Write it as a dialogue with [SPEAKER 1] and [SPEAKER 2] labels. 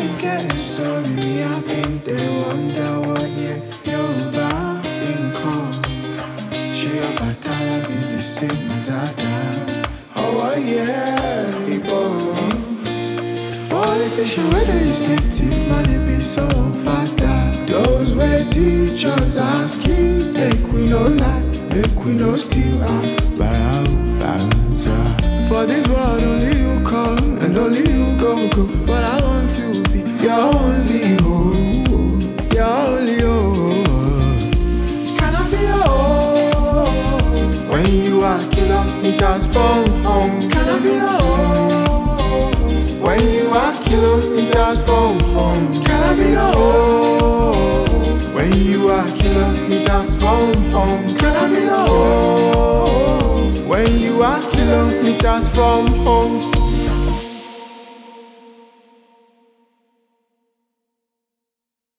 [SPEAKER 1] getting sorry, me I think they wonder what year you're back in come. She a battle be the same as I done. Oh yeah, people. Politician, whether it's native, money be so father. Those way teach us as kids, make we no lie, make we no steal our baranza. For this world, only you come and only you go. But I want to be your only hope, your only hope. Can I be yours? When you are kilometers from home, can I be yours? When you are kilometers from home, can I be yours? When you are kilometers from home, can I be yours? When you are kilometers from home.